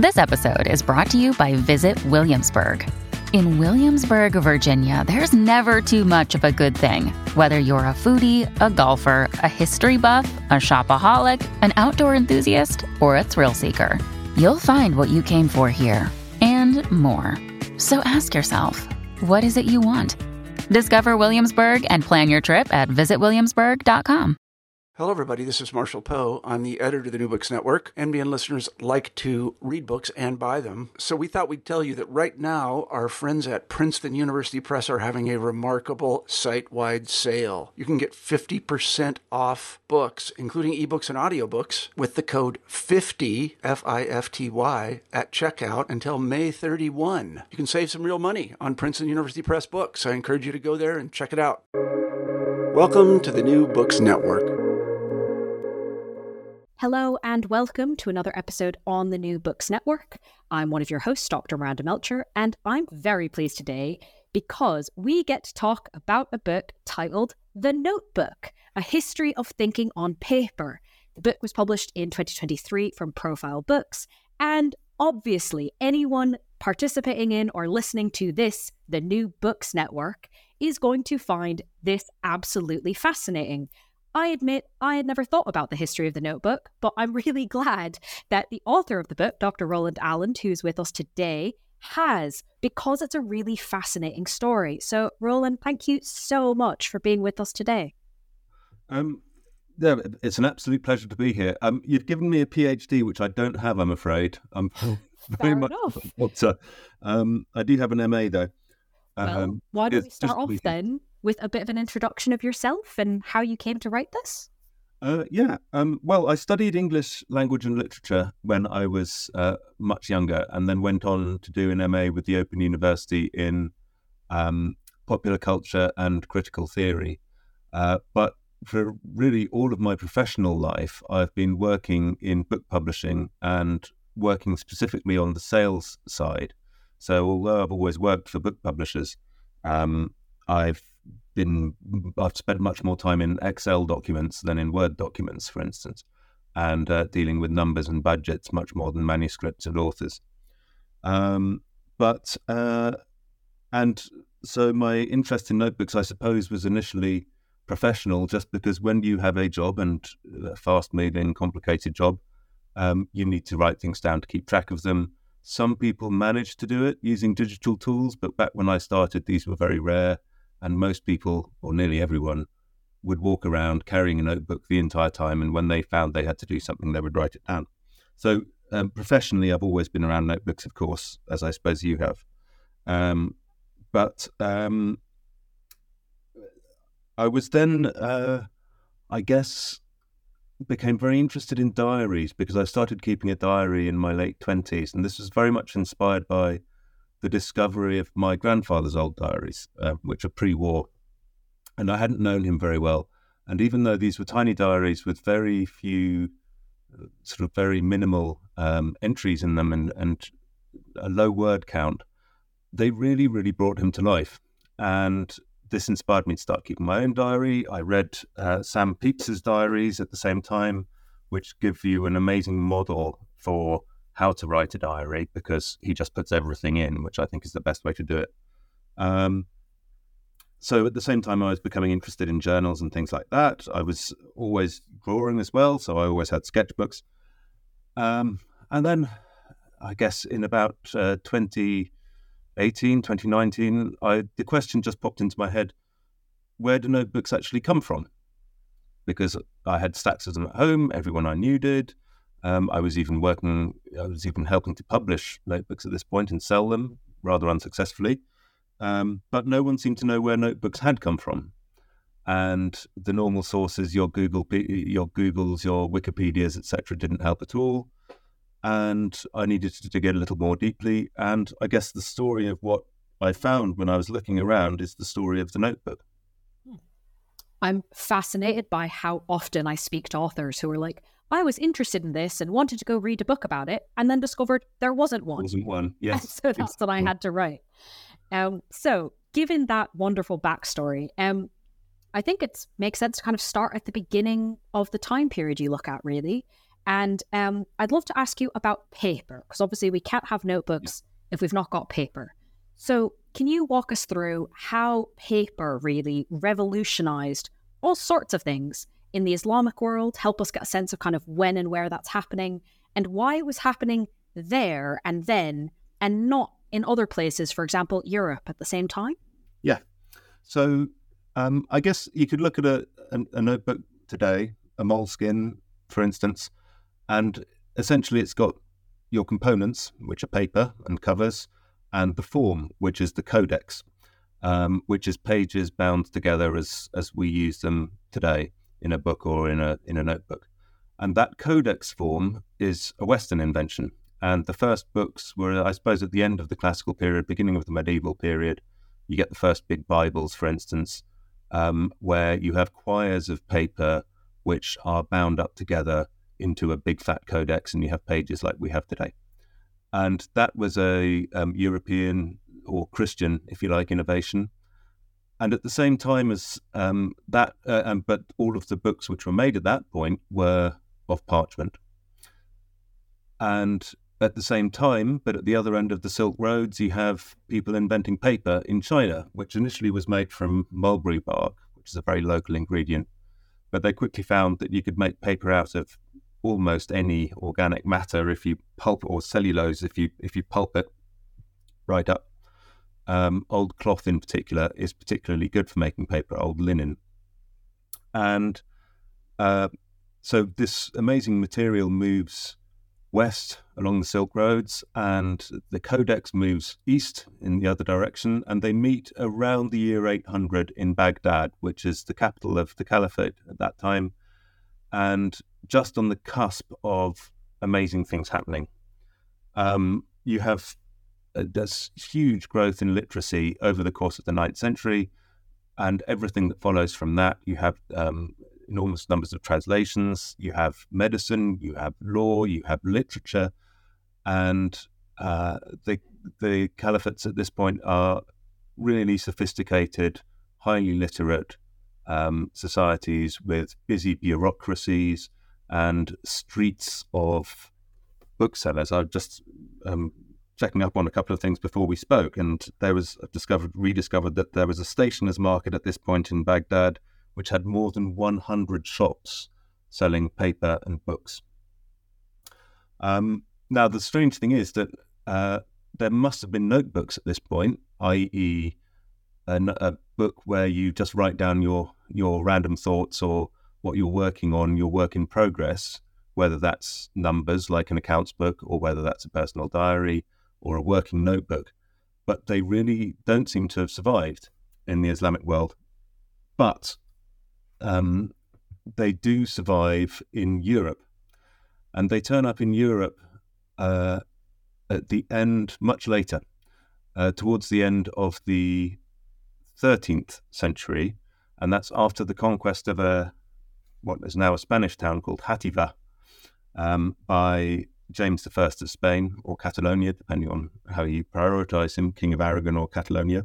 This episode is brought to you by Visit Williamsburg. In Williamsburg, Virginia, there's never too much of a good thing. Whether you're a foodie, a golfer, a history buff, a shopaholic, an outdoor enthusiast, or a thrill seeker, you'll find what you came for here and more. So ask yourself, what is it you want? Discover Williamsburg and plan your trip at visitwilliamsburg.com. Hello, everybody. This is Marshall Poe. I'm the editor of the New Books Network. NBN listeners like to read books and buy them. So we thought we'd tell you that right now, our friends at Princeton University Press are having a remarkable site-wide sale. You can get 50% off books, including ebooks and audiobooks, with the code 50, F-I-F-T-Y, at checkout until May 31. You can save some real money on Princeton University Press books. I encourage you to go there and check it out. Welcome to the New Books Network. Hello and welcome to another episode on the New Books Network. I'm one of your hosts, Dr. Miranda Melcher, and I'm very pleased today because we get to talk about a book titled The Notebook, A History of Thinking on Paper. The book was published in 2023 from Profile Books, and obviously anyone participating in or listening to this, the New Books Network, is going to find this absolutely fascinating. I admit I had never thought about the history of The Notebook, but I'm really glad that the author of the book, Dr. Roland Allen, who's with us today, has, because it's a really fascinating story. So, Roland, thank you so much for being with us today. Yeah, it's an absolute pleasure to be here. You've given me a PhD, which I don't have, I'm afraid. I'm very much a doctor. I do have an MA, though. Well, why don't we start off then with a bit of an introduction of yourself and how you came to write this? Well, I studied English language and literature when I was much younger, and then went on to do an MA with the Open University in popular culture and critical theory. But for really all of my professional life, I've been working in book publishing and working specifically on the sales side. So although I've always worked for book publishers, I've spent much more time in Excel documents than in Word documents, for instance, and dealing with numbers and budgets much more than manuscripts and authors. And so my interest in notebooks, I suppose, was initially professional, just because when you have a job, and a fast-moving, complicated job, you need to write things down to keep track of them. Some people manage to do it using digital tools, but back when I started, these were very rare. And most people, or nearly everyone, would walk around carrying a notebook the entire time. And when they found they had to do something, they would write it down. So professionally, I've always been around notebooks, of course, as I suppose you have. But I was then, became very interested in diaries, because I started keeping a diary in my late 20s. And this was very much inspired by the discovery of my grandfather's old diaries, which are pre-war. And I hadn't known him very well. And even though these were tiny diaries with very few, sort of very minimal entries in them and a low word count, they really, really brought him to life. And this inspired me to start keeping my own diary. I read Sam Pepys's diaries at the same time, which give you an amazing model for how to write a diary, because he just puts everything in, which I think is the best way to do it. So at the same time, I was becoming interested in journals and things like that. I was always drawing as well, so I always had sketchbooks. And then, I guess in about 2018, 2019, the question just popped into my head: where do notebooks actually come from? Because I had stacks of them at home, everyone I knew did. I was even helping to publish notebooks at this point and sell them rather unsuccessfully. But no one seemed to know where notebooks had come from. And the normal sources, your Googles, your Wikipedias, etc., didn't help at all. And I needed to dig in a little more deeply. And I guess the story of what I found when I was looking around is the story of the notebook. I'm fascinated by how often I speak to authors who are like, I was interested in this and wanted to go read a book about it, and then discovered there wasn't one. Yes. So that's what I had to write. So given that wonderful backstory, I think it makes sense to kind of start at the beginning of the time period you look at, really. And I'd love to ask you about paper, because obviously we can't have notebooks if we've not got paper. So can you walk us through how paper really revolutionized all sorts of things in the Islamic world, help us get a sense of kind of when and where that's happening, and why it was happening there and then, and not in other places, for example, Europe at the same time? Yeah. So I guess you could look at a notebook today, a Moleskine, for instance, and essentially it's got your components, which are paper and covers, and the form, which is the codex, which is pages bound together as we use them today in a book or in a notebook. And that codex form is a Western invention. And the first books were, I suppose, at the end of the classical period, beginning of the medieval period. You get the first big Bibles, for instance, where you have quires of paper which are bound up together into a big fat codex, and you have pages like we have today. And that was a European or Christian, if you like, innovation. And at the same time as that, but all of the books which were made at that point were of parchment. And at the same time, but at the other end of the Silk Roads, you have people inventing paper in China, which initially was made from mulberry bark, which is a very local ingredient. But they quickly found that you could make paper out of almost any organic matter if you pulp, or cellulose if you pulp it right up. Old cloth in particular is particularly good for making paper, old linen. And so this amazing material moves west along the Silk Roads, and the codex moves east in the other direction, and they meet around the year 800 in Baghdad, which is the capital of the Caliphate at that time, and just on the cusp of amazing things happening. You have this huge growth in literacy over the course of the 9th century, and everything that follows from that. You have enormous numbers of translations, you have medicine, you have law, you have literature, and the caliphates at this point are really sophisticated, highly literate societies with busy bureaucracies and streets of booksellers. I was just checking up on a couple of things before we spoke, and rediscovered that there was a stationer's market at this point in Baghdad which had more than 100 shops selling paper and books. Now, the strange thing is that there must have been notebooks at this point, i.e. a book where you just write down your random thoughts or what you're working on, your work in progress, whether that's numbers like an accounts book or whether that's a personal diary or a working notebook. But they really don't seem to have survived in the Islamic world. But they do survive in Europe, and they turn up in Europe at the end, much later, towards the end of the 13th century, and that's after the conquest of what is now a Spanish town called Játiva by James I of Spain, or Catalonia, depending on how you prioritize him, King of Aragon or Catalonia.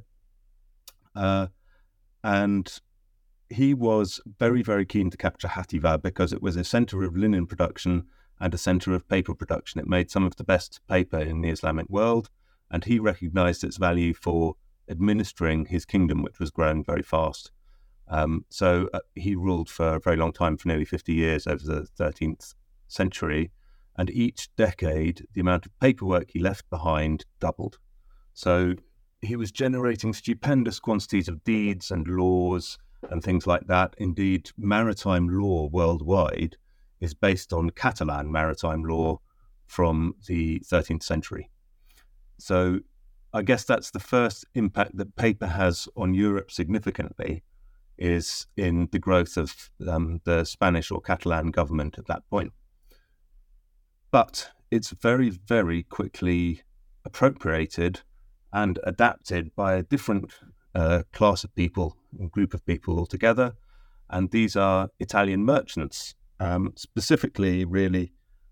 And he was very, very keen to capture Játiva because it was a center of linen production and a center of paper production. It made some of the best paper in the Islamic world, and he recognized its value for administering his kingdom, which was growing very fast. So he ruled for a very long time, for nearly 50 years over the 13th century, and each decade the amount of paperwork he left behind doubled. So he was generating stupendous quantities of deeds and laws and things like that. Indeed, maritime law worldwide is based on Catalan maritime law from the 13th century. So I guess that's the first impact that paper has on Europe significantly, is in the growth of the Spanish or Catalan government at that point. But it's very, very quickly appropriated and adapted by a different class of people, a group of people altogether, and these are Italian merchants, specifically really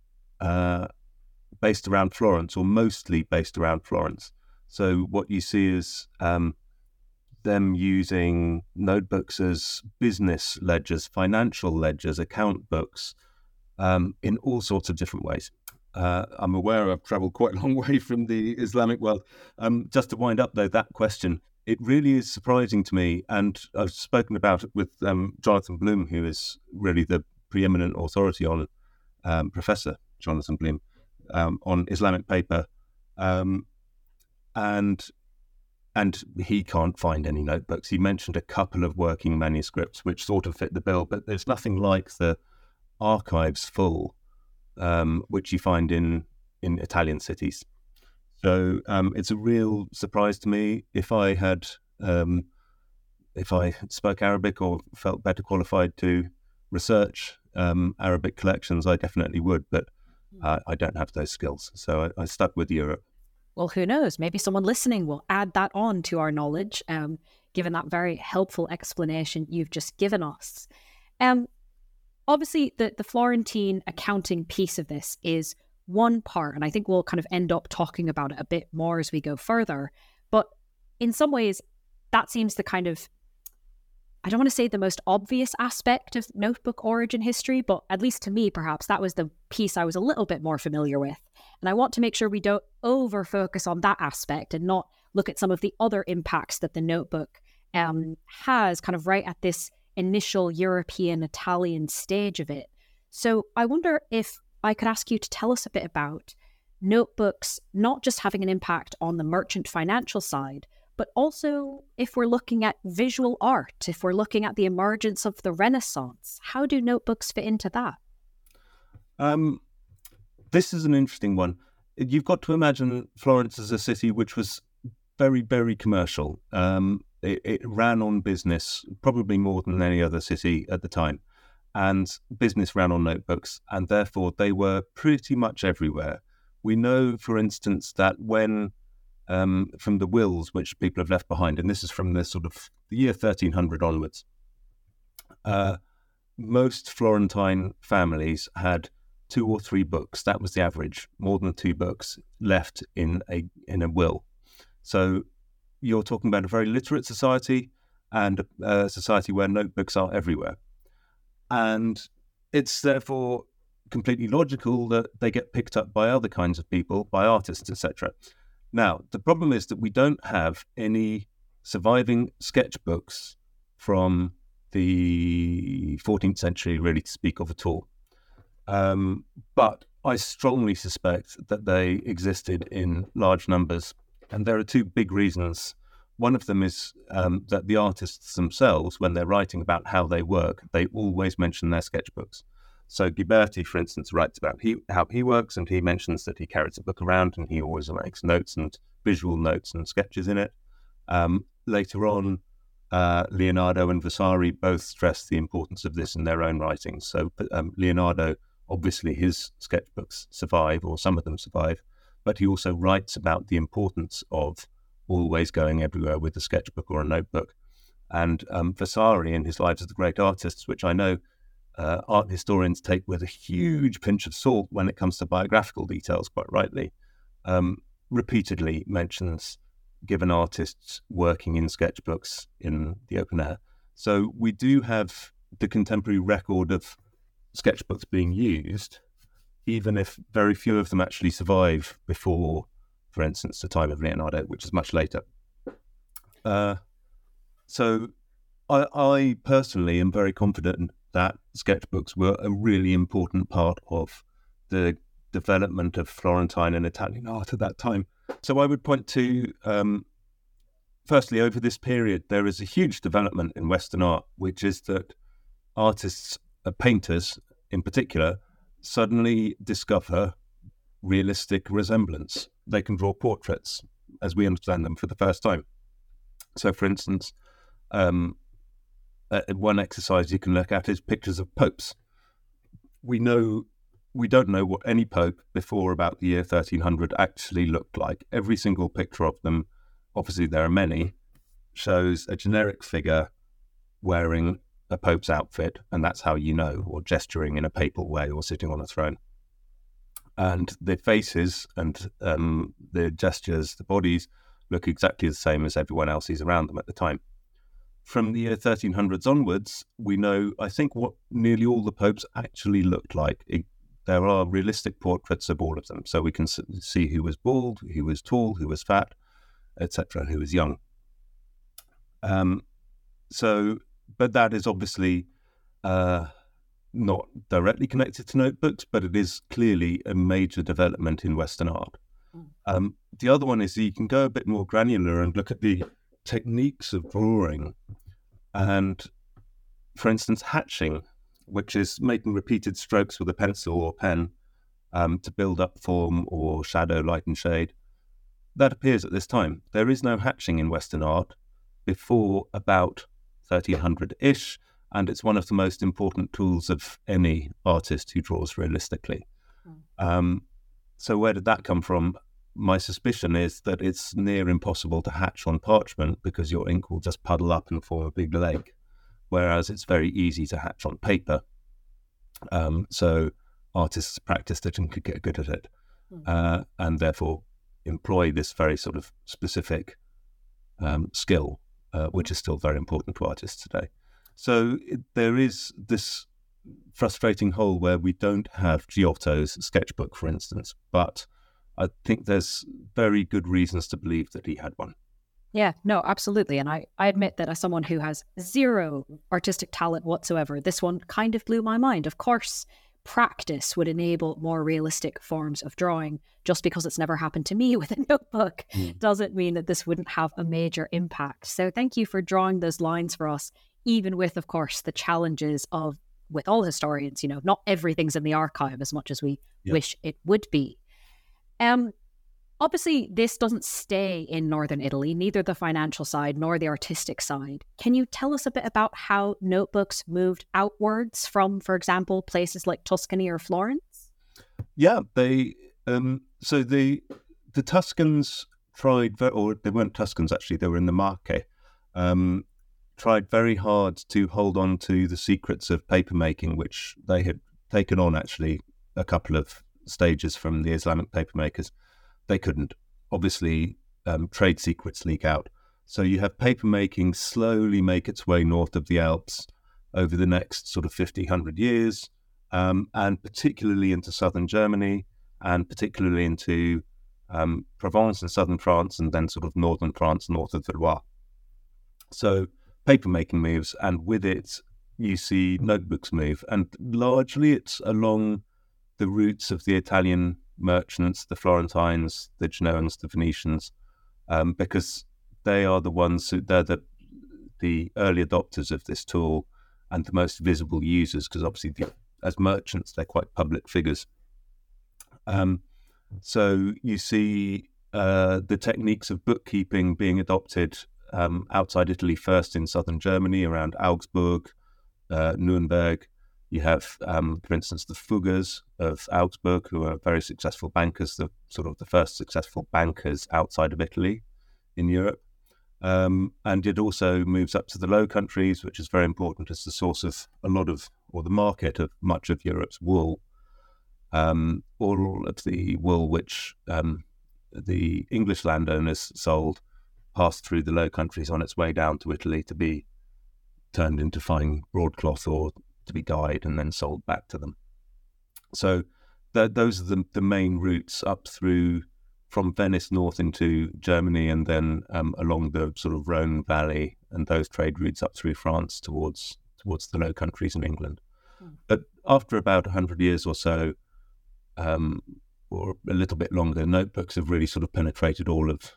based around Florence, or mostly based around Florence. So what you see is them using notebooks as business ledgers, financial ledgers, account books, in all sorts of different ways. I'm aware I've travelled quite a long way from the Islamic world. Just to wind up, though, that question, it really is surprising to me, and I've spoken about it with Jonathan Bloom, who is really the preeminent authority on Professor Jonathan Bloom on Islamic paper, and he can't find any notebooks. He mentioned a couple of working manuscripts which sort of fit the bill, but there's nothing like the archives full, which you find in Italian cities. So it's a real surprise to me. If I spoke Arabic or felt better qualified to research Arabic collections, I definitely would, but I don't have those skills. So I stuck with Europe. Well, who knows? Maybe someone listening will add that on to our knowledge, given that very helpful explanation you've just given us. Obviously, the Florentine accounting piece of this is one part, and I think we'll kind of end up talking about it a bit more as we go further. But in some ways, that seems the kind of, I don't want to say the most obvious aspect of notebook origin history, but at least to me, perhaps, that was the piece I was a little bit more familiar with. And I want to make sure we don't over-focus on that aspect and not look at some of the other impacts that the notebook has kind of right at this initial European Italian stage of it. So I wonder if I could ask you to tell us a bit about notebooks not just having an impact on the merchant financial side, but also if we're looking at visual art, if we're looking at the emergence of the Renaissance, how do notebooks fit into that? This is an interesting one. You've got to imagine Florence as a city which was very, very commercial. It ran on business, probably more than any other city at the time. And business ran on notebooks, and therefore they were pretty much everywhere. We know, for instance, that when, from the wills which people have left behind, and this is from the sort of the year 1300 onwards, most Florentine families had 2 or 3 books. That was the average, more than 2 books left in a will. So you're talking about a very literate society and a society where notebooks are everywhere. And it's therefore completely logical that they get picked up by other kinds of people, by artists, etc. Now, the problem is that we don't have any surviving sketchbooks from the 14th century really to speak of at all. But I strongly suspect that they existed in large numbers. And there are 2 big reasons. One of them is that the artists themselves, when they're writing about how they work, they always mention their sketchbooks. So Ghiberti, for instance, writes about how he works, and he mentions that he carries a book around and he always makes notes and visual notes and sketches in it. Later on, Leonardo and Vasari both stress the importance of this in their own writings. So Leonardo, obviously his sketchbooks survive, or some of them survive, but he also writes about the importance of always going everywhere with a sketchbook or a notebook. And Vasari, in his Lives of the Great Artists, which I know art historians take with a huge pinch of salt when it comes to biographical details, quite rightly, repeatedly mentions given artists working in sketchbooks in the open air. So we do have the contemporary record of sketchbooks being used, even if very few of them actually survive before, for instance, the time of Leonardo, which is much later. So I personally am very confident that sketchbooks were a really important part of the development of Florentine and Italian art at that time. So I would point to, firstly, over this period, there is a huge development in Western art, which is that artists, painters in particular, suddenly discover realistic resemblance. They can draw portraits as we understand them for the first time. So, for instance, one exercise you can look at is pictures of popes. We don't know what any pope before about the year 1300 actually looked like. Every single picture of them, obviously there are many, shows a generic figure wearing a pope's outfit, and that's how you know, or gesturing in a papal way, or sitting on a throne. And the faces and the gestures, the bodies, look exactly the same as everyone else's around them at the time. from the year 1300s onwards, we know, I think, what nearly all the popes actually looked like. There are realistic portraits of all of them, so we can see who was bald, who was tall, who was fat, etc., who was young. But that is obviously not directly connected to notebooks, but it is clearly a major development in Western art. The other one is you can go a bit more granular and look at the techniques of drawing and, for instance, hatching, which is making repeated strokes with a pencil or pen to build up form or shadow, light and shade. That appears at this time. There is no hatching in Western art before about 1300-ish, and it's one of the most important tools of any artist who draws realistically. So where did that come from? My suspicion is that it's near impossible to hatch on parchment because your ink will just puddle up and form a big lake, whereas it's very easy to hatch on paper. So artists practiced it and could get good at it, and therefore employ this very sort of specific skill, which is still very important to artists today. So there is this frustrating hole where we don't have Giotto's sketchbook, for instance, but I think there's very good reasons to believe that he had one. Yeah, no, absolutely. And I admit that as someone who has zero artistic talent whatsoever, this one kind of blew my mind. Of course, practice would enable more realistic forms of drawing. Just because it's never happened to me with a notebook doesn't mean that this wouldn't have a major impact. So thank you for drawing those lines for us, even with, of course, the challenges of, with all historians, not everything's in the archive as much as we wish it would be. Obviously, this doesn't stay in northern Italy, neither the financial side nor the artistic side. Can you tell us a bit about how notebooks moved outwards from, for example, places like Tuscany or Florence? Yeah, the Tuscans tried, or they weren't Tuscans actually, they were in the Marche, tried very hard to hold on to the secrets of papermaking, which they had taken on actually a couple of stages from the Islamic papermakers. They couldn't. Obviously, trade secrets leak out. So you have papermaking slowly make its way north of the Alps over the next sort of 50, 100 years, and particularly into southern Germany, and particularly into Provence and southern France, and then sort of northern France, north of the Loire. So papermaking moves, and with it, you see notebooks move. And largely it's along the routes of the Italian merchants, the Florentines, the Genoans, the Venetians, because they are the ones they're the early adopters of this tool and the most visible users, because obviously as merchants they're quite public figures. So you see the techniques of bookkeeping being adopted outside Italy, first in southern Germany around Augsburg, Nuremberg. You have, for instance, the Fuggers of Augsburg, who are very successful bankers, the first successful bankers outside of Italy in Europe. And it also moves up to the Low Countries, which is very important as the source of the market of much of Europe's wool. All of the wool which the English landowners sold passed through the Low Countries on its way down to Italy to be turned into fine broadcloth or to be dyed and then sold back to them. So those are the main routes up through from Venice north into Germany, and then along the sort of Rhone Valley, and those trade routes up through France towards the Low Countries in England. But after about 100 years or so, or a little bit longer, notebooks have really sort of penetrated all of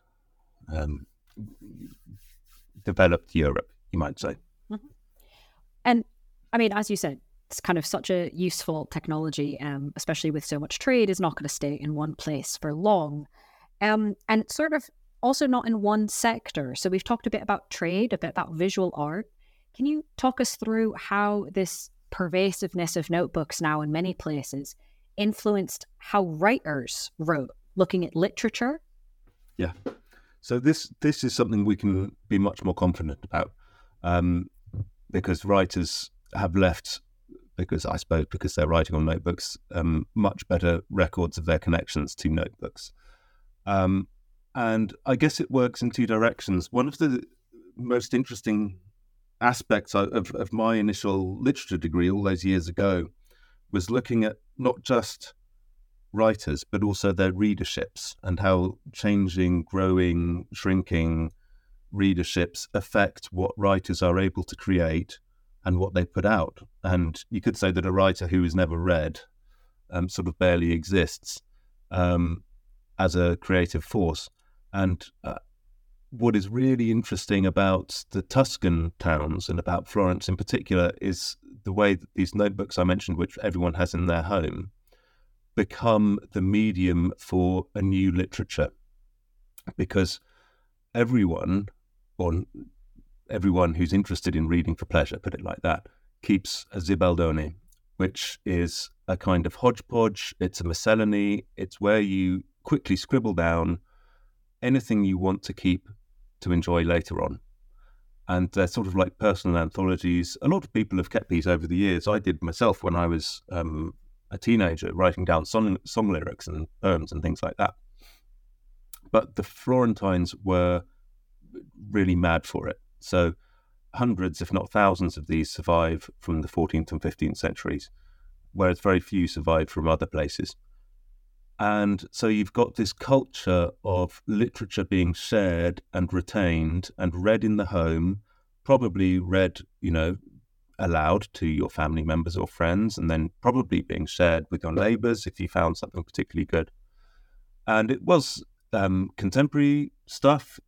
developed Europe, you might say. Mm-hmm. And I mean, as you said, it's kind of such a useful technology, especially with so much trade, is not going to stay in one place for long. And sort of also not in one sector. So we've talked a bit about trade, a bit about visual art. Can you talk us through how this pervasiveness of notebooks now in many places influenced how writers wrote, looking at literature? Yeah. So this is something we can be much more confident about, because writers have left, because they're writing on notebooks, much better records of their connections to notebooks. And I guess it works in two directions. One of the most interesting aspects of my initial literature degree all those years ago was looking at not just writers, but also their readerships and how changing, growing, shrinking readerships affect what writers are able to create and what they put out. And you could say that a writer who is never read sort of barely exists as a creative force. And what is really interesting about the Tuscan towns and about Florence in particular is the way that these notebooks I mentioned, which everyone has in their home, become the medium for a new literature. Because everyone who's interested in reading for pleasure, put it like that, keeps a Zibaldone, which is a kind of hodgepodge. It's a miscellany. It's where you quickly scribble down anything you want to keep to enjoy later on. And they're sort of like personal anthologies. A lot of people have kept these over the years. I did myself when I was a teenager, writing down song lyrics and poems and things like that. But the Florentines were really mad for it. So hundreds, if not thousands of these survive from the 14th and 15th centuries, whereas very few survive from other places. And so you've got this culture of literature being shared and retained and read in the home, probably read, aloud to your family members or friends, and then probably being shared with your neighbours if you found something particularly good. And it was contemporary stuff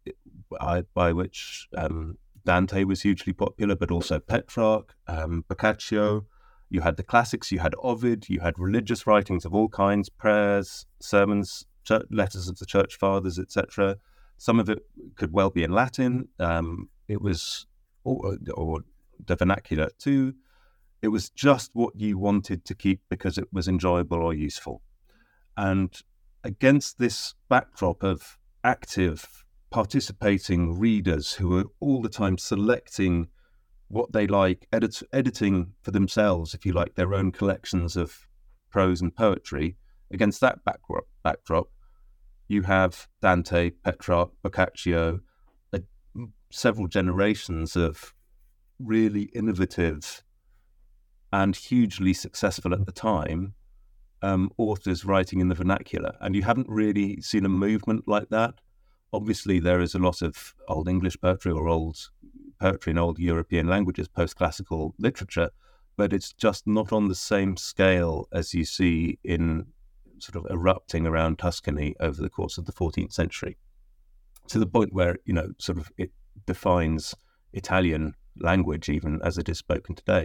by which Dante was hugely popular, but also Petrarch, Boccaccio. You had the classics, you had Ovid, you had religious writings of all kinds, prayers, sermons, letters of the church fathers, etc. Some of it could well be in Latin. It was, or the vernacular too. It was just what you wanted to keep because it was enjoyable or useful. And against this backdrop of active, participating readers who are all the time selecting what they like, editing for themselves, if you like, their own collections of prose and poetry, against that backdrop, you have Dante, Petrarch, Boccaccio, several generations of really innovative and hugely successful at the time authors writing in the vernacular. And you haven't really seen a movement like that. Obviously, there is a lot of Old English poetry or old poetry in old European languages, post-classical literature, but it's just not on the same scale as you see in sort of erupting around Tuscany over the course of the 14th century, to the point where, sort of it defines Italian language even as it is spoken today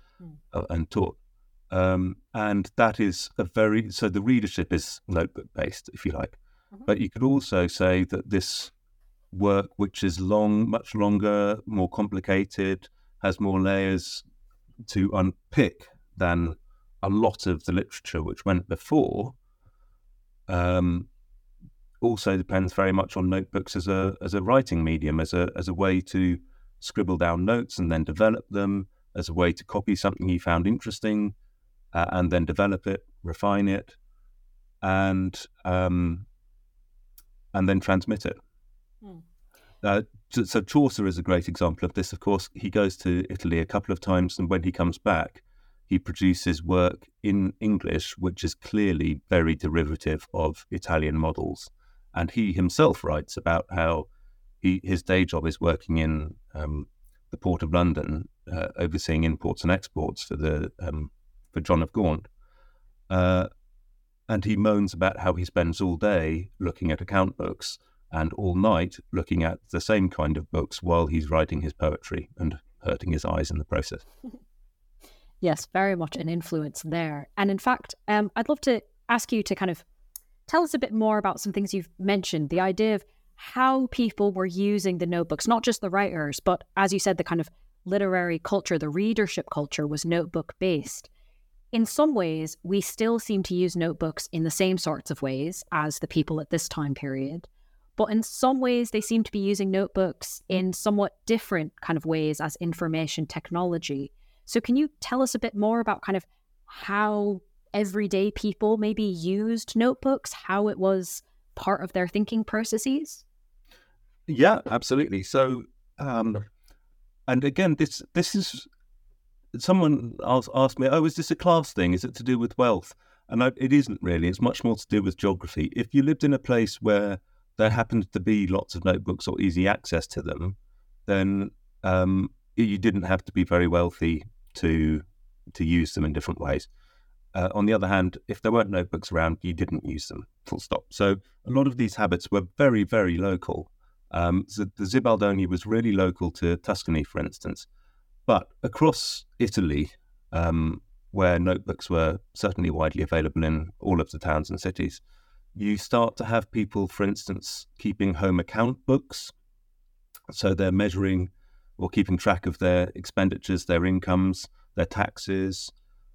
and taught. And that is so the readership is notebook-based, if you like. Mm-hmm. But you could also say that this work, which is long, much longer, more complicated, has more layers to unpick than a lot of the literature which went before, also depends very much on notebooks as a writing medium, as a way to scribble down notes and then develop them, as a way to copy something you found interesting and then develop it, refine it, and then transmit it. So Chaucer is a great example of this. Of course, he goes to Italy a couple of times, and when he comes back, he produces work in English, which is clearly very derivative of Italian models. And he himself writes about how his day job is working in the Port of London, overseeing imports and exports for John of Gaunt. And he moans about how he spends all day looking at account books and all night looking at the same kind of books while he's writing his poetry and hurting his eyes in the process. Yes, very much an influence there. And in fact, I'd love to ask you to kind of tell us a bit more about some things you've mentioned, the idea of how people were using the notebooks, not just the writers, but as you said, the kind of literary culture, the readership culture was notebook based. In some ways, we still seem to use notebooks in the same sorts of ways as the people at this time period. But in some ways, they seem to be using notebooks in somewhat different kind of ways as information technology. So can you tell us a bit more about kind of how everyday people maybe used notebooks, how it was part of their thinking processes? Yeah, absolutely. So And again, this is, someone asked me, oh, is this a class thing? Is it to do with wealth? And it isn't really. It's much more to do with geography. If you lived in a place where there happened to be lots of notebooks or easy access to them, then you didn't have to be very wealthy to use them in different ways. On the other hand, if there weren't notebooks around, you didn't use them, full stop. So a lot of these habits were very, very local. So the Zibaldone was really local to Tuscany, for instance. But across Italy, where notebooks were certainly widely available in all of the towns and cities, you start to have people, for instance, keeping home account books. So they're measuring or keeping track of their expenditures, their incomes, their taxes,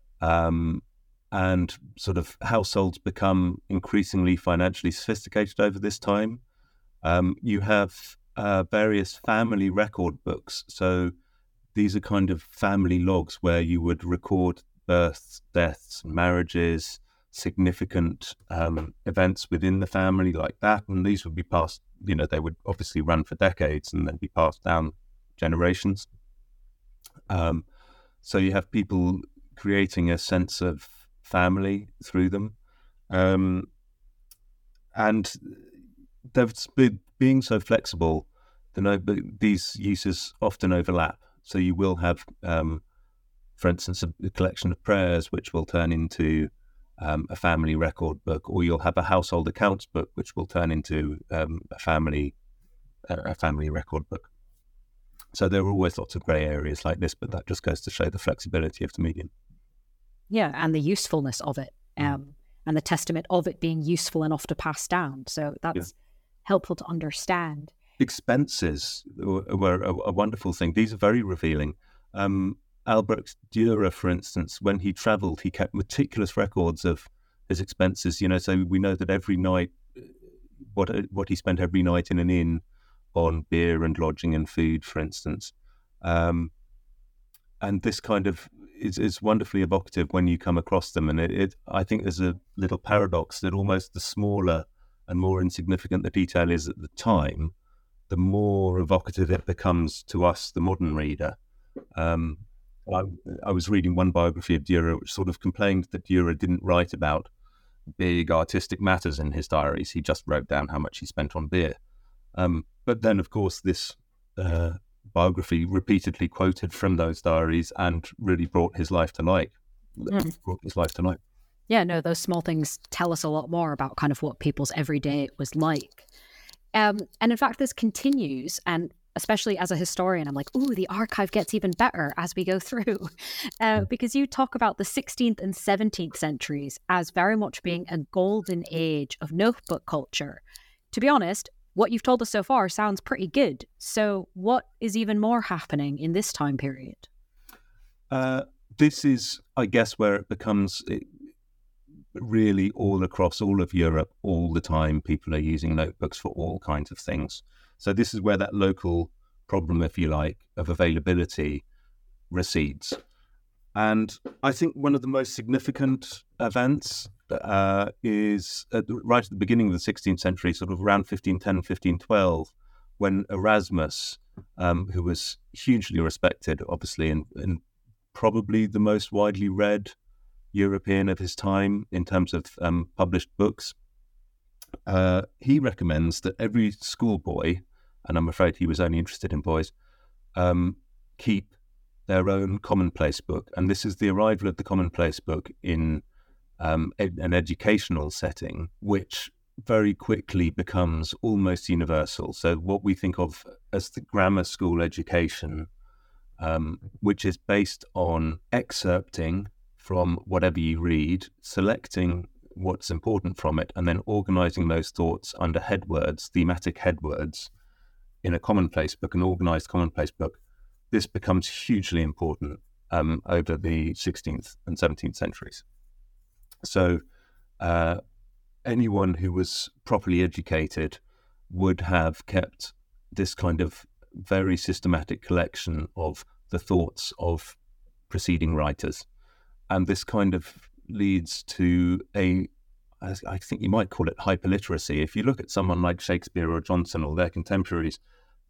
and sort of households become increasingly financially sophisticated over this time. You have various family record books. So these are kind of family logs where you would record births, deaths, marriages, significant events within the family like that. And these would be passed, they would obviously run for decades and then be passed down generations. So you have people creating a sense of family through them. And there's being so flexible, these uses often overlap. So you will have, for instance, a collection of prayers, which will turn into a family record book, or you'll have a household accounts book, which will turn into a family record book. So there are always lots of grey areas like this, but that just goes to show the flexibility of the medium. Yeah, and the usefulness of it, and the testament of it being useful enough to pass down. So that's helpful to understand. Expenses were a wonderful thing. These are very revealing. Albrecht Dürer, for instance, when he travelled, he kept meticulous records of his expenses. So we know that every night, what he spent every night in an inn on beer and lodging and food, for instance. And this kind of is wonderfully evocative when you come across them. And I think there's a little paradox that almost the smaller and more insignificant the detail is at the time, the more evocative it becomes to us, the modern reader. I was reading one biography of Dürer which sort of complained that Dürer didn't write about big artistic matters in his diaries. He just wrote down how much he spent on beer. But then, of course, this biography repeatedly quoted from those diaries and really brought his life to light. Yeah, no, those small things tell us a lot more about kind of what people's everyday was like. And in fact, this continues, and especially as a historian, I'm like, ooh, the archive gets even better as we go through. Because you talk about the 16th and 17th centuries as very much being a golden age of notebook culture. To be honest, what you've told us so far sounds pretty good. So what is even more happening in this time period? This is, I guess, where it becomes really all across all of Europe, all the time, people are using notebooks for all kinds of things. So this is where that local problem, if you like, of availability recedes. And I think one of the most significant events is right at the beginning of the 16th century, sort of around 1510, 1512, when Erasmus, who was hugely respected, obviously, and probably the most widely read European of his time in terms of published books, he recommends that every schoolboy, and I'm afraid he was only interested in boys, keep their own commonplace book. And this is the arrival of the commonplace book in an educational setting, which very quickly becomes almost universal. So what we think of as the grammar school education, which is based on excerpting from whatever you read, selecting what's important from it, and then organizing those thoughts under headwords, thematic headwords, in a commonplace book, an organized commonplace book. This becomes hugely important over the 16th and 17th centuries. So anyone who was properly educated would have kept this kind of very systematic collection of the thoughts of preceding writers. And this kind of leads to I think you might call it hyperliteracy. If you look at someone like Shakespeare or Johnson or their contemporaries,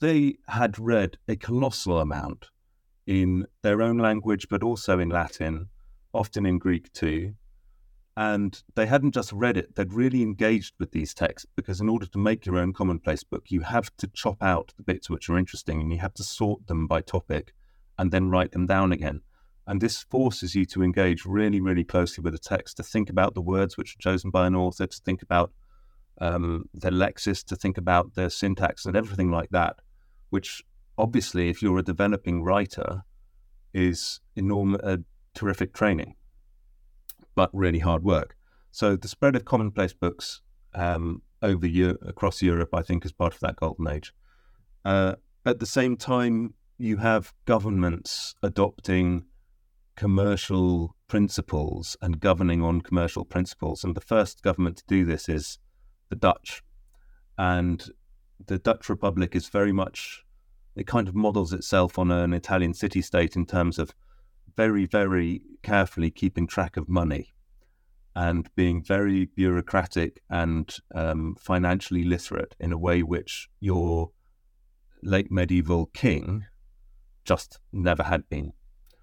they had read a colossal amount in their own language, but also in Latin, often in Greek too. And they hadn't just read it, they'd really engaged with these texts, because in order to make your own commonplace book, you have to chop out the bits which are interesting and you have to sort them by topic and then write them down again. And this forces you to engage really, really closely with the text, to think about the words which are chosen by an author, to think about their lexis, to think about their syntax and everything like that, which obviously, if you're a developing writer, is terrific training, but really hard work. So the spread of commonplace books across Europe, I think, is part of that golden age. At the same time, you have governments adopting commercial principles and governing on commercial principles. And the first government to do this is the Dutch. And the Dutch Republic is very much, it kind of models itself on an Italian city-state in terms of very, very carefully keeping track of money and being very bureaucratic and financially literate in a way which your late medieval king just never had been.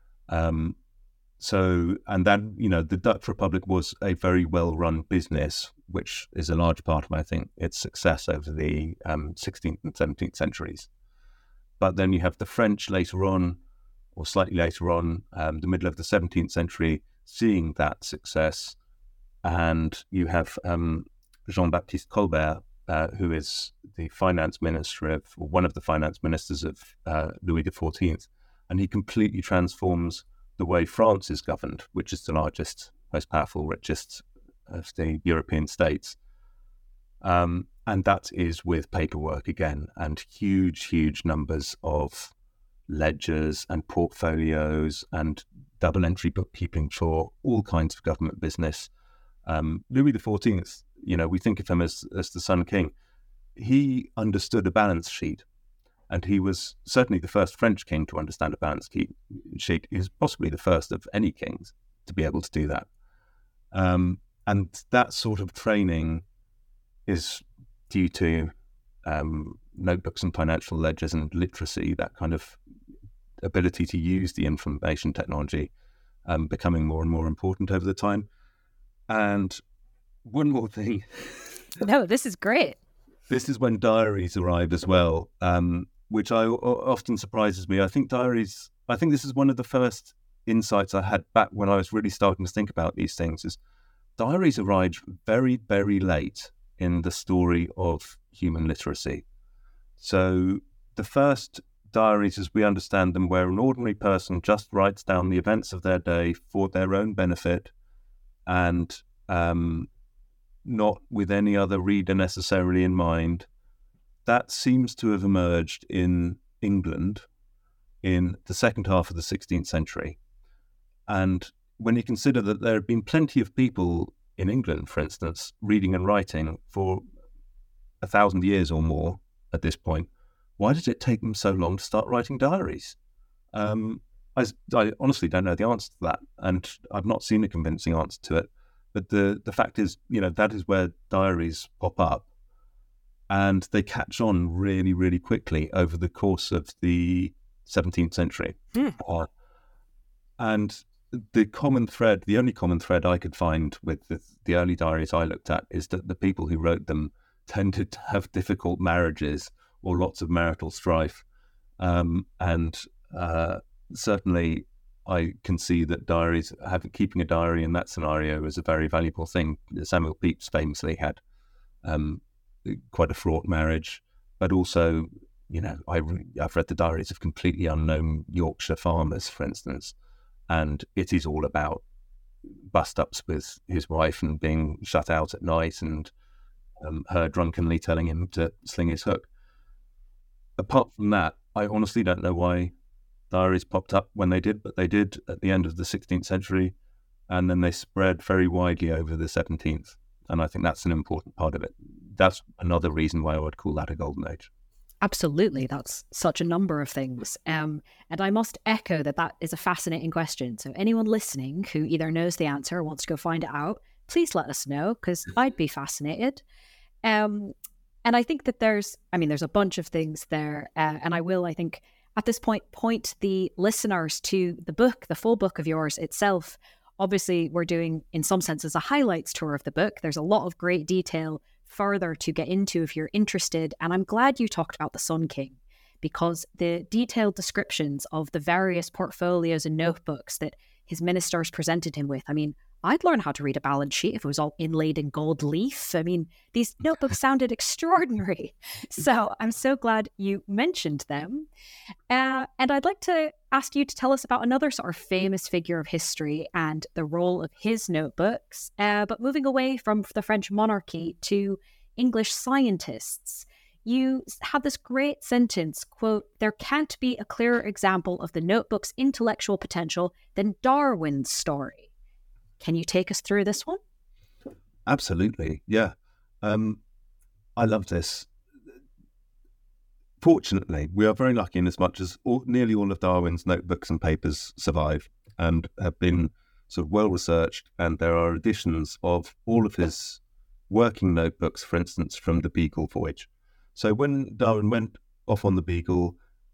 And then, the Dutch Republic was a very well-run business, which is a large part of, I think, its success over the 16th and 17th centuries. But then you have the French later on, or slightly later on, the middle of the 17th century, seeing that success. And you have Jean-Baptiste Colbert, who is the finance minister one of the finance ministers of Louis XIV. And he completely transforms the way France is governed, which is the largest, most powerful, richest of the European states. And that is with paperwork again, and huge, huge numbers of ledgers and portfolios and double entry bookkeeping for all kinds of government business. Louis XIV, we think of him as the Sun King. He understood a balance sheet, and he was certainly the first French king to understand a balance sheet. He's possibly the first of any kings to be able to do that. And that sort of training is due to notebooks and financial ledgers and literacy, that kind of ability to use the information technology becoming more and more important over the time. And one more thing. No, this is great. This is when diaries arrive as well, which often surprises me. I think this is one of the first insights I had back when I was really starting to think about these things, is diaries arrived very, very late in the story of human literacy. So the first diaries, as we understand them, where an ordinary person just writes down the events of their day for their own benefit and not with any other reader necessarily in mind, that seems to have emerged in England in the second half of the 16th century. And when you consider that there have been plenty of people in England, for instance, reading and writing for 1,000 years or more at this point, why did it take them so long to start writing diaries? I honestly don't know the answer to that, and I've not seen a convincing answer to it. But the fact is, that is where diaries pop up, and they catch on really, really quickly over the course of the 17th century. And the only common thread I could find with the early diaries I looked at is that the people who wrote them tended to have difficult marriages or lots of marital strife. Certainly I can see that keeping a diary in that scenario is a very valuable thing. Samuel Pepys famously had quite a fraught marriage, but also, I've read the diaries of completely unknown Yorkshire farmers, for instance, and it is all about bust-ups with his wife and being shut out at night and her drunkenly telling him to sling his hook. Apart from that, I honestly don't know why diaries popped up when they did, but they did at the end of the 16th century, and then they spread very widely over the 17th. And I think that's an important part of it. That's another reason why I would call that a golden age. Absolutely. That's such a number of things. And I must echo that is a fascinating question. So anyone listening who either knows the answer or wants to go find it out, please let us know, because I'd be fascinated. And And I think that there's a bunch of things there. And I will, I think, at this point the listeners to the book, the full book of yours itself. Obviously, we're doing, in some senses, a highlights tour of the book. There's a lot of great detail further to get into if you're interested. And I'm glad you talked about the Sun King, because the detailed descriptions of the various portfolios and notebooks that his ministers presented him with. I mean, I'd learn how to read a balance sheet if it was all inlaid in gold leaf. I mean, these notebooks sounded extraordinary. So I'm so glad you mentioned them. And I'd like to ask you to tell us about another sort of famous figure of history and the role of his notebooks. But moving away from the French monarchy to English scientists, you have this great sentence, quote, "There can't be a clearer example of the notebook's intellectual potential than Darwin's story." Can you take us through this one? Absolutely, yeah. I love this. Fortunately, we are very lucky in as much as nearly all of Darwin's notebooks and papers survive and have been sort of well researched, and there are editions of all of his working notebooks, for instance, from the Beagle voyage. So when Darwin went off on the Beagle,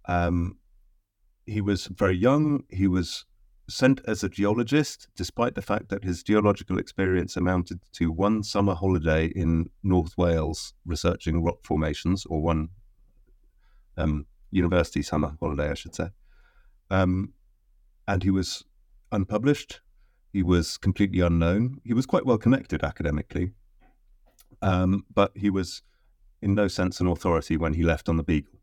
he was very young. He was sent as a geologist, despite the fact that his geological experience amounted to one summer holiday in North Wales researching rock formations, or one university summer holiday, I should say. And he was unpublished. He was completely unknown. He was quite well connected academically, but he was in no sense an authority when he left on the Beagle.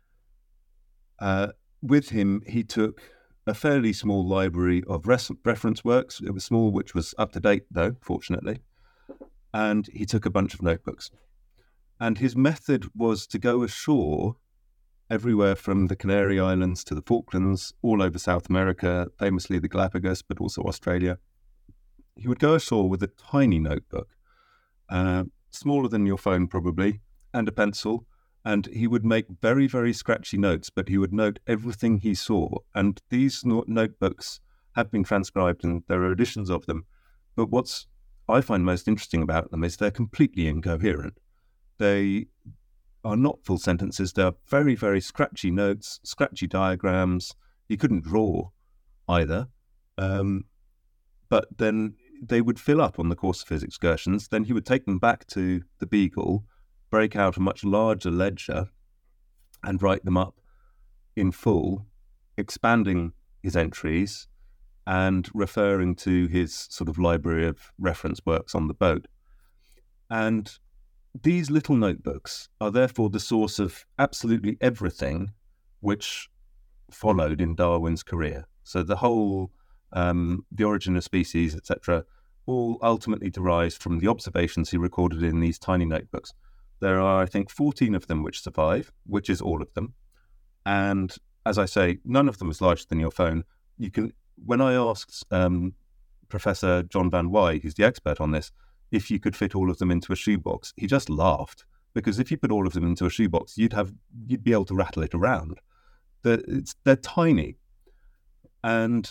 With him, he took a fairly small library of reference works. It was small, which was up to date, though, fortunately. And he took a bunch of notebooks. And his method was to go ashore everywhere from the Canary Islands to the Falklands, all over South America, famously the Galapagos, but also Australia. He would go ashore with a tiny notebook, smaller than your phone probably, and a pencil. And he would make very, very scratchy notes, but he would note everything he saw. And these notebooks have been transcribed, and there are editions of them. But what's I find most interesting about them is they're completely incoherent. They are not full sentences. They're very, very scratchy notes, scratchy diagrams. He couldn't draw either. But then they would fill up on the course of his excursions. Then he would take them back to the Beagle, break out a much larger ledger and write them up in full, expanding his entries and referring to his sort of library of reference works on the boat. And these little notebooks are therefore the source of absolutely everything which followed in Darwin's career. So the whole, the origin of species, etc., all ultimately derives from the observations he recorded in these tiny notebooks. There are, I think, 14 of them which survive, which is all of them. And as I say, none of them is larger than your phone. You can, when I asked Professor John Van Wy, who's the expert on this, if you could fit all of them into a shoebox, he just laughed, because if you put all of them into a shoebox, you'd be able to rattle it around. They're tiny, and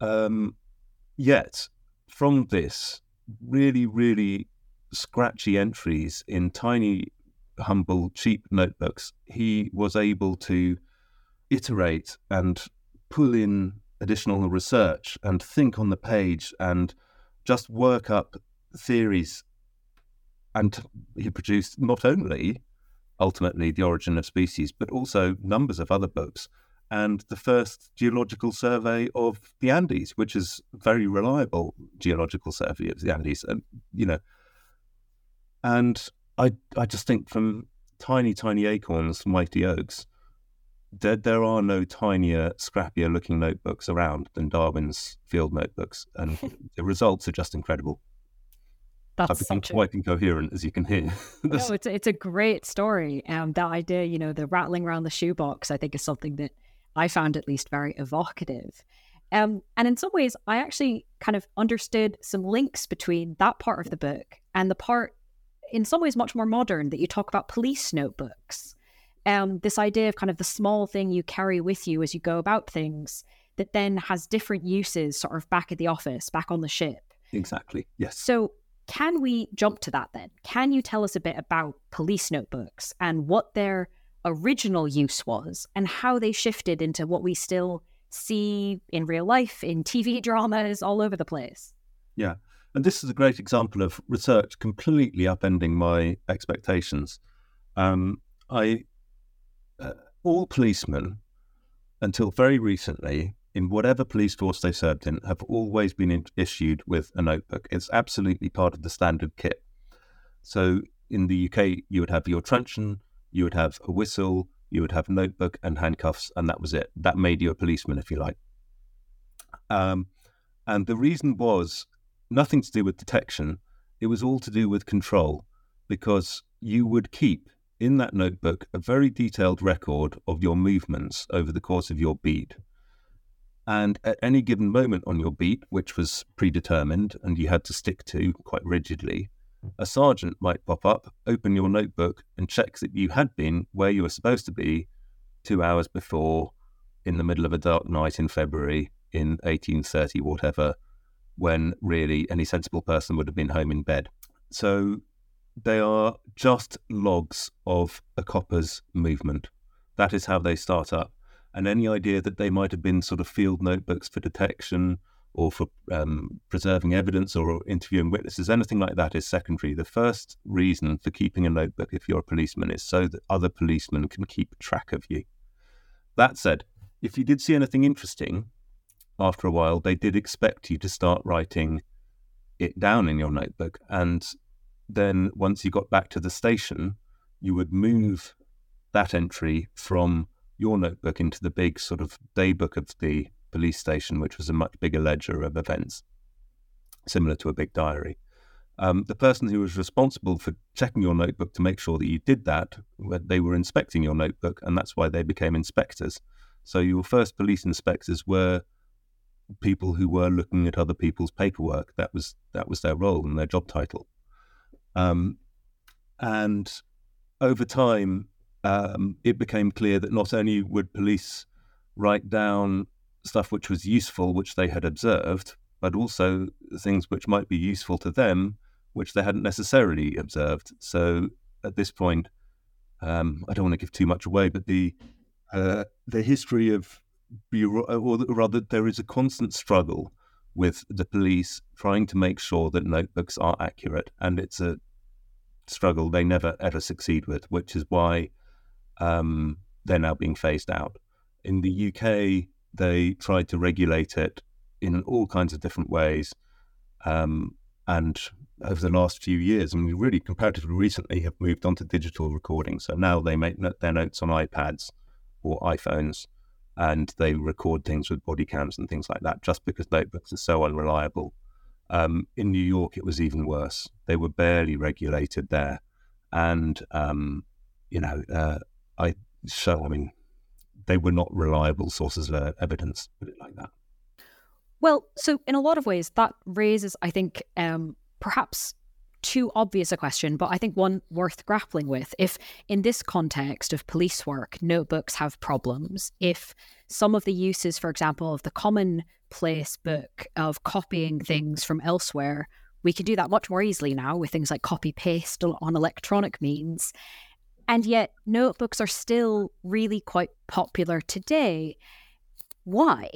yet from this really, really scratchy entries in tiny, humble, cheap notebooks, he was able to iterate and pull in additional research and think on the page and just work up theories. And he produced not only ultimately The Origin of Species, but also numbers of other books, and the first geological survey of the Andes, which is a very reliable geological survey of the Andes. And and I just think, from tiny, tiny acorns, mighty oaks, there are no tinier, scrappier looking notebooks around than Darwin's field notebooks, and the results are just incredible. I've become quite incoherent, as you can hear. No, it's a great story. That idea, the rattling around the shoebox, I think is something that I found at least very evocative. And in some ways, I actually kind of understood some links between that part of the book and the part, in some ways, much more modern, that you talk about police notebooks. This idea of kind of the small thing you carry with you as you go about things that then has different uses sort of back at the office, back on the ship. Exactly, yes. So Can we jump to that then? Can you tell us a bit about police notebooks and what their original use was and how they shifted into what we still see in real life, in TV dramas, all over the place? Yeah. And this is a great example of research completely upending my expectations. All policemen, until very recently, in whatever police force they served in, have always been issued with a notebook. It's absolutely part of the standard kit. So in the UK, you would have your truncheon, you would have a whistle, you would have a notebook and handcuffs, and that was it. That made you a policeman, if you like. And the reason was nothing to do with detection. It was all to do with control, because you would keep in that notebook a very detailed record of your movements over the course of your beat. And at any given moment on your beat, which was predetermined and you had to stick to quite rigidly, a sergeant might pop up, open your notebook and check that you had been where you were supposed to be 2 hours before, in the middle of a dark night in February in 1830, whatever, when really any sensible person would have been home in bed. So they are just logs of a copper's movement. That is how they start up. And any idea that they might have been sort of field notebooks for detection or for preserving evidence or interviewing witnesses, anything like that is secondary. The first reason for keeping a notebook if you're a policeman is so that other policemen can keep track of you. That said, if you did see anything interesting, after a while, they did expect you to start writing it down in your notebook. And then once you got back to the station, you would move that entry from your notebook into the big sort of daybook of the police station, which was a much bigger ledger of events, similar to a big diary. The person who was responsible for checking your notebook to make sure that you did that, they were inspecting your notebook, and that's why they became inspectors. So your first police inspectors were people who were looking at other people's paperwork. That was their role and their job title. And over time, it became clear that not only would police write down stuff which was useful, which they had observed, but also things which might be useful to them, which they hadn't necessarily observed. So at this point, I don't want to give too much away, but the history of or rather, there is a constant struggle with the police trying to make sure that notebooks are accurate, and it's a struggle they never ever succeed with, which is why they're now being phased out. In the UK, they tried to regulate it in all kinds of different ways, and over the last few years, I mean, really comparatively recently, have moved on to digital recording. So now they make their notes on iPads or iPhones, and they record things with body cams and things like that, just because notebooks are so unreliable. In New York, it was even worse. They were barely regulated there. And, they were not reliable sources of evidence, put it like that. Well, so in a lot of ways, that raises, I think, perhaps too obvious a question, but I think one worth grappling with. If in this context of police work, notebooks have problems, if some of the uses, for example, of the commonplace book of copying things from elsewhere, we can do that much more easily now with things like copy-paste on electronic means, and yet notebooks are still really quite popular today. Why?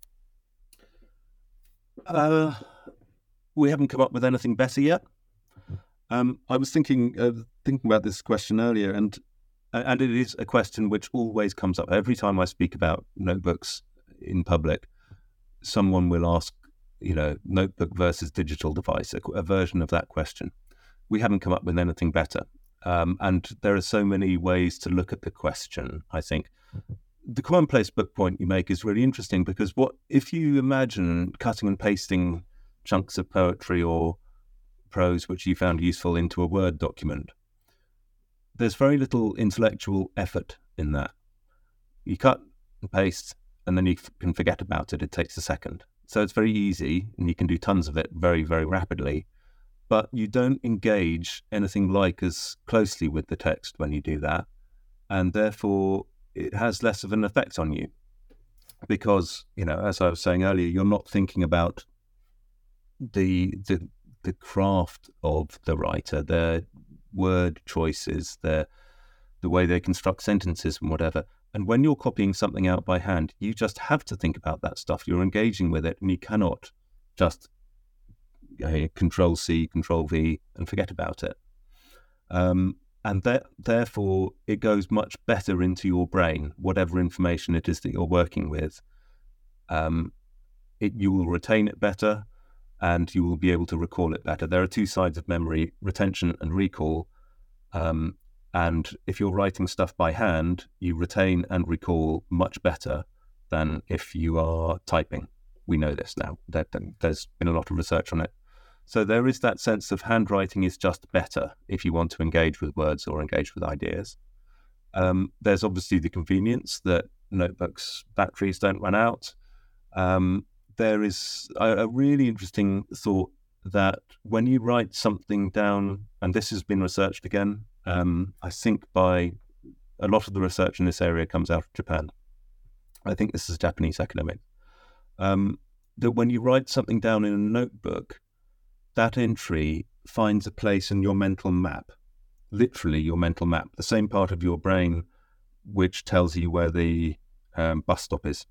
We haven't come up with anything better yet. I was thinking about this question earlier, and it is a question which always comes up. Every time I speak about notebooks in public, someone will ask, notebook versus digital device, a version of that question. We haven't come up with anything better. And there are so many ways to look at the question, I think. The commonplace book point you make is really interesting, because if you imagine cutting and pasting chunks of poetry or prose which you found useful into a Word document, there's very little intellectual effort in that. You cut and paste, and then you can forget about it. It takes a second. So it's very easy, and you can do tons of it very, very rapidly. But you don't engage anything like as closely with the text when you do that, and therefore it has less of an effect on you. Because, as I was saying earlier, you're not thinking about the the craft of the writer, their word choices, the way they construct sentences and whatever. And when you're copying something out by hand, you just have to think about that stuff. You're engaging with it, and you cannot just Control C, Control V, and forget about it. And therefore, it goes much better into your brain, whatever information it is that you're working with. You will retain it better, and you will be able to recall it better. There are two sides of memory, retention and recall. And if you're writing stuff by hand, you retain and recall much better than if you are typing. We know this now. There's been a lot of research on it. So there is that sense of handwriting is just better if you want to engage with words or engage with ideas. There's obviously the convenience that notebooks' batteries don't run out. There is a really interesting thought that when you write something down, and this has been researched again, I think by a lot of the research in this area comes out of Japan. I think this is a Japanese academic. That when you write something down in a notebook, that entry finds a place in your mental map, literally your mental map, the same part of your brain which tells you where the bus stop is.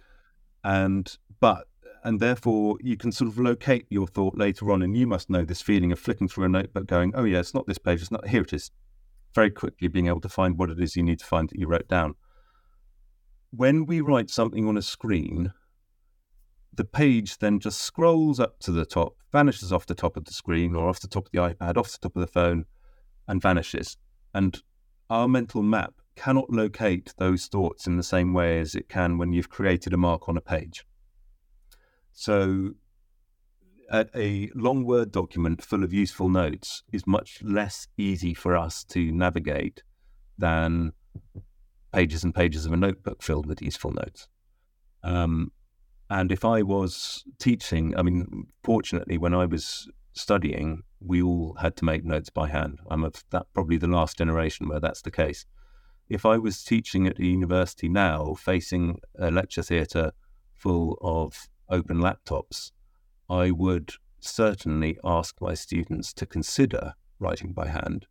And therefore you can sort of locate your thought later on, and you must know this feeling of flicking through a notebook going, oh yeah, it's not this page, it's not, here it is. Very quickly being able to find what it is you need to find that you wrote down. When we write something on a screen, the page then just scrolls up to the top, vanishes off the top of the screen or off the top of the iPad, off the top of the phone, and vanishes. And our mental map cannot locate those thoughts in the same way as it can when you've created a mark on a page. So a long Word document full of useful notes is much less easy for us to navigate than pages and pages of a notebook filled with useful notes. And if I was teaching, fortunately, when I was studying, we all had to make notes by hand. I'm of that probably the last generation where that's the case. If I was teaching at a university now, facing a lecture theatre full of open laptops, I would certainly ask my students to consider writing by hand.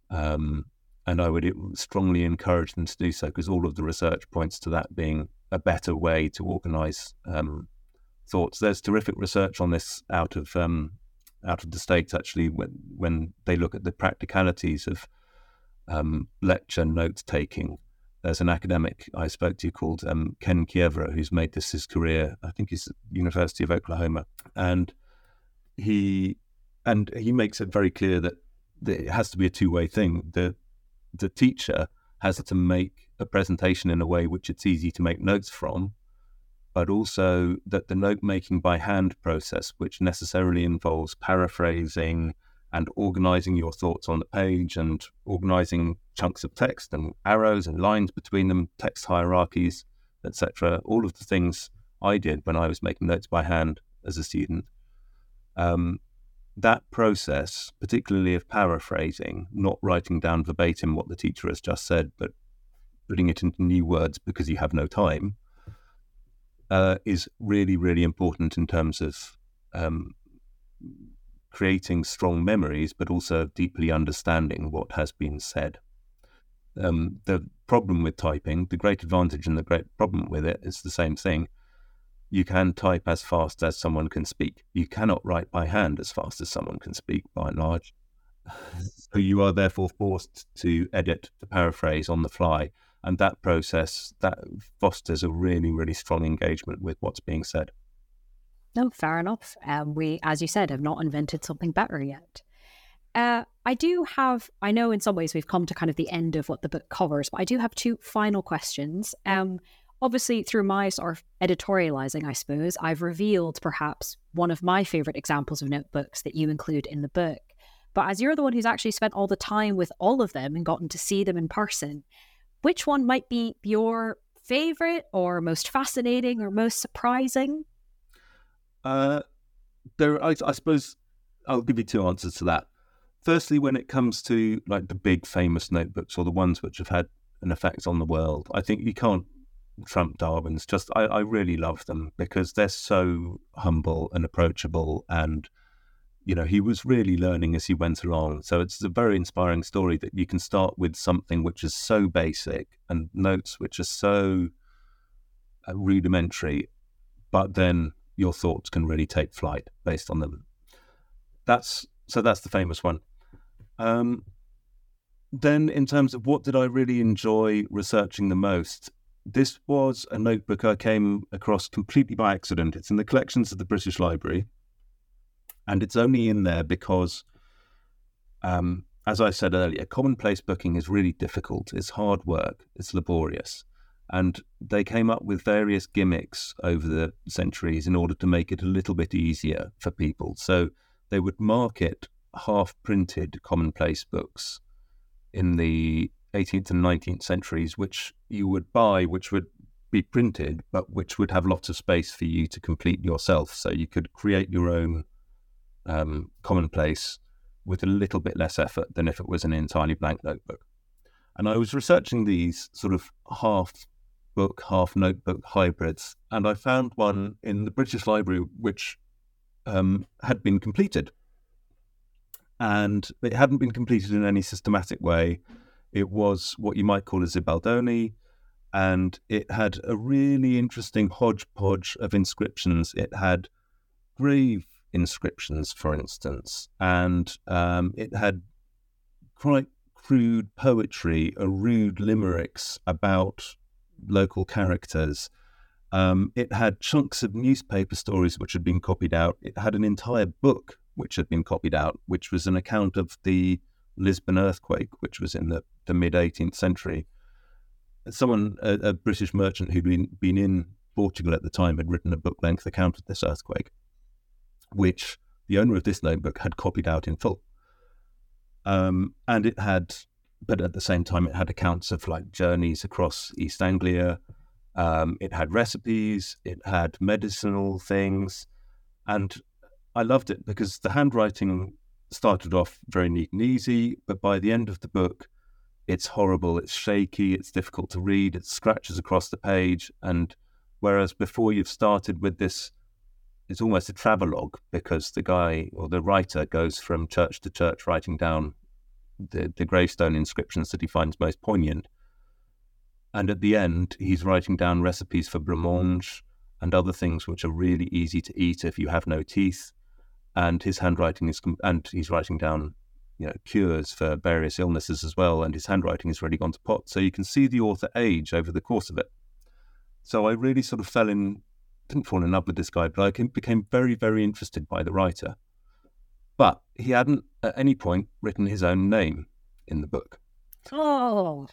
And I would strongly encourage them to do so, because all of the research points to that being a better way to organise thoughts. There's terrific research on this out of the States, actually, when they look at the practicalities of lecture note-taking. There's an academic I spoke to called Ken Kievra, who's made this his career. I think he's at the University of Oklahoma. And he makes it very clear that it has to be a two-way thing. The teacher has to make a presentation in a way which it's easy to make notes from, but also that the note-making by hand process, which necessarily involves paraphrasing and organising your thoughts on the page and organising chunks of text and arrows and lines between them, text hierarchies, etc., all of the things I did when I was making notes by hand as a student. That process, particularly of paraphrasing, not writing down verbatim what the teacher has just said, but putting it into new words because you have no time, is really, really important in terms of creating strong memories, but also deeply understanding what has been said. The problem with typing, the great advantage and the great problem with it is the same thing. You can type as fast as someone can speak. You cannot write by hand as fast as someone can speak, by and large. So you are therefore forced to edit, to paraphrase on the fly. And that process, that fosters a really, really strong engagement with what's being said. No, fair enough. We, as you said, have not invented something better yet. I know in some ways we've come to kind of the end of what the book covers, but I do have two final questions. Obviously, through my sort of editorializing, I suppose, I've revealed perhaps one of my favorite examples of notebooks that you include in the book. But as you're the one who's actually spent all the time with all of them and gotten to see them in person, which one might be your favorite or most fascinating or most surprising? I suppose I'll give you two answers to that. Firstly, when it comes to like the big famous notebooks or the ones which have had an effect on the world, I think you can't trump Darwin's. I really love them because they're so humble and approachable, and he was really learning as he went along. So it's a very inspiring story that you can start with something which is so basic and notes which are so rudimentary, but then your thoughts can really take flight based on them. That's the famous one. Then in terms of what did I really enjoy researching the most, this was a notebook I came across completely by accident. It's in the collections of the British Library, and it's only in there because, as I said earlier, commonplace booking is really difficult. It's hard work. It's laborious. And they came up with various gimmicks over the centuries in order to make it a little bit easier for people. So they would market half-printed commonplace books in the 18th and 19th centuries, which you would buy, which would be printed, but which would have lots of space for you to complete yourself. So you could create your own commonplace with a little bit less effort than if it was an entirely blank notebook. And I was researching these sort of half book, half notebook hybrids, and I found one in the British Library which had been completed. And it hadn't been completed in any systematic way. It was what you might call a Zibaldone, and it had a really interesting hodgepodge of inscriptions. It had grave inscriptions, for instance, and it had quite crude poetry, rude limericks about local characters. It had chunks of newspaper stories which had been copied out. It had an entire book which had been copied out, which was an account of the Lisbon earthquake, which was in the mid-18th century. Someone, a British merchant who'd been in Portugal at the time, had written a book-length account of this earthquake, which the owner of this notebook had copied out in full. And it had, but at the same time, it had accounts of like journeys across East Anglia. It had recipes, it had medicinal things, and I loved it because the handwriting started off very neat and easy, but by the end of the book, it's horrible, it's shaky, it's difficult to read, it scratches across the page, and whereas before you've started with this, it's almost a travelogue because the guy or the writer goes from church to church writing down the gravestone inscriptions that he finds most poignant. And at the end, he's writing down recipes for blancmange and other things which are really easy to eat if you have no teeth. And his handwriting is, and he's writing down, cures for various illnesses as well. And his handwriting has really gone to pot. So you can see the author age over the course of it. So I really sort of didn't fall in love with this guy, but I became very, very interested by the writer. But he hadn't at any point written his own name in the book. Oh.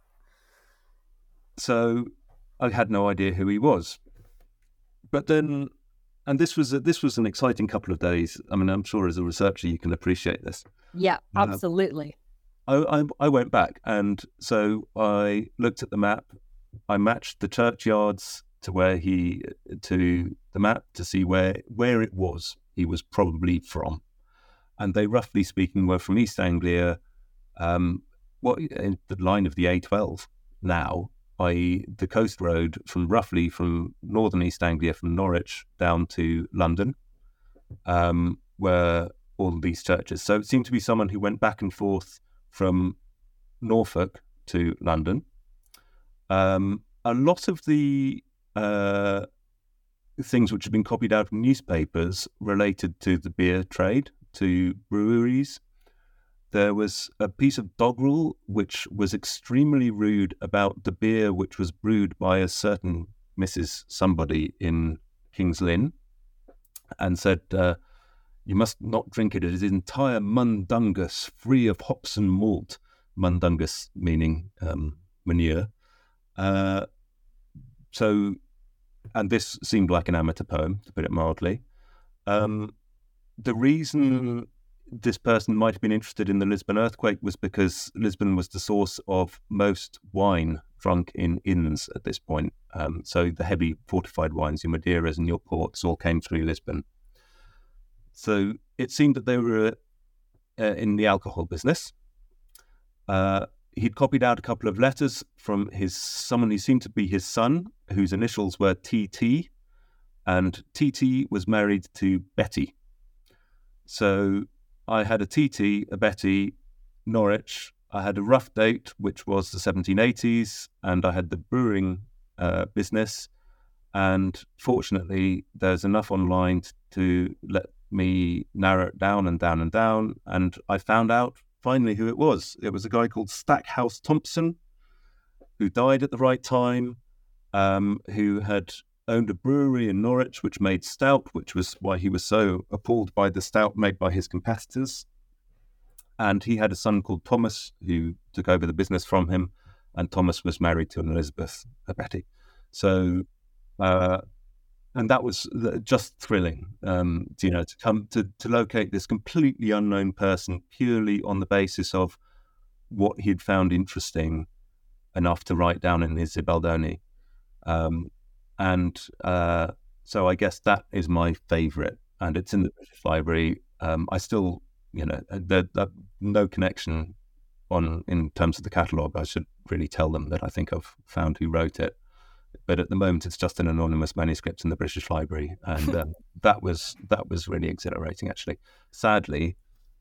So I had no idea who he was. But then, and this was an exciting couple of days. I mean, I'm sure as a researcher you can appreciate this. Yeah, absolutely. I went back, and so I looked at the map. I matched the churchyards to the map to see where it was he was probably from, and they, roughly speaking, were from East Anglia, in the line of the A12 now, i.e. the coast road from northern East Anglia, from Norwich down to London, were all these churches. So it seemed to be someone who went back and forth from Norfolk to London. A lot of the things which have been copied out of newspapers related to the beer trade, to breweries. There was a piece of doggerel which was extremely rude about the beer which was brewed by a certain Mrs. Somebody in King's Lynn, and said, you must not drink it. It is entire mundungus, free of hops and malt. Mundungus meaning manure. So, and this seemed like an amateur poem, to put it mildly. The reason this person might have been interested in the Lisbon earthquake was because Lisbon was the source of most wine drunk in inns at this point. So the heavy fortified wines, your Madeiras and your ports, all came through Lisbon. So it seemed that they were in the alcohol business. He'd copied out a couple of letters from someone who seemed to be his son, whose initials were TT, and TT was married to Betty. So I had a TT, a Betty, Norwich. I had a rough date, which was the 1780s, and I had the brewing business. And fortunately, there's enough online to let me narrow it down and down and down. And I found out finally who it was. It was a guy called Stackhouse Thompson, who died at the right time, who had owned a brewery in Norwich, which made stout, which was why he was so appalled by the stout made by his competitors. And he had a son called Thomas, who took over the business from him. And Thomas was married to an Elizabeth, a Betty. So, and that was just thrilling, to come to locate this completely unknown person purely on the basis of what he'd found interesting enough to write down in his Zibaldone. So I guess that is my favourite, and it's in the British Library. I still, there's no connection in terms of the catalogue. I should really tell them that I think I've found who wrote it. But at the moment, it's just an anonymous manuscript in the British Library, and that was really exhilarating. Actually, sadly,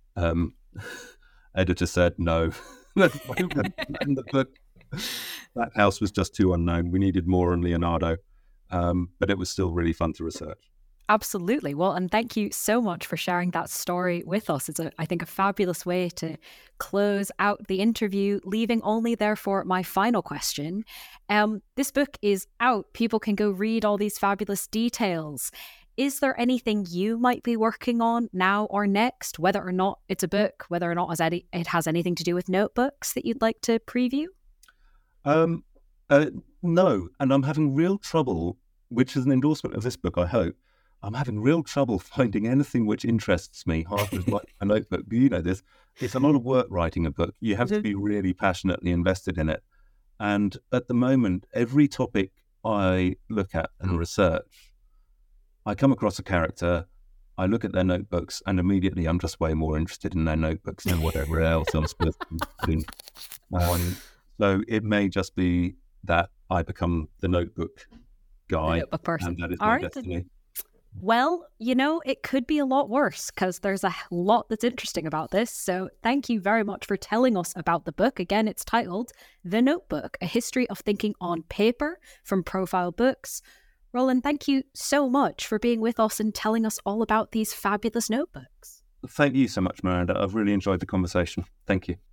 editor said no. In the book, that house was just too unknown. We needed more on Leonardo, but it was still really fun to research. Absolutely. Well, and thank you so much for sharing that story with us. It's, I think, a fabulous way to close out the interview, leaving only, therefore, my final question. This book is out. People can go read all these fabulous details. Is there anything you might be working on now or next, whether or not it's a book, whether or not it has anything to do with notebooks that you'd like to preview? No, and I'm having real trouble, which is an endorsement of this book, I hope. I'm having real trouble finding anything which interests me. Half is like a notebook. You know this. It's a lot of work writing a book. You have to be really passionately invested in it. And at the moment, every topic I look at and research, I come across a character, I look at their notebooks, and immediately I'm just way more interested in their notebooks than whatever else I'm supposed to be doing. So it may just be that I become the notebook guy. The notebook person. And that is my destiny. Well, it could be a lot worse because there's a lot that's interesting about this. So thank you very much for telling us about the book. Again, it's titled The Notebook, A History of Thinking on Paper from Profile Books. Roland, thank you so much for being with us and telling us all about these fabulous notebooks. Thank you so much, Miranda. I've really enjoyed the conversation. Thank you.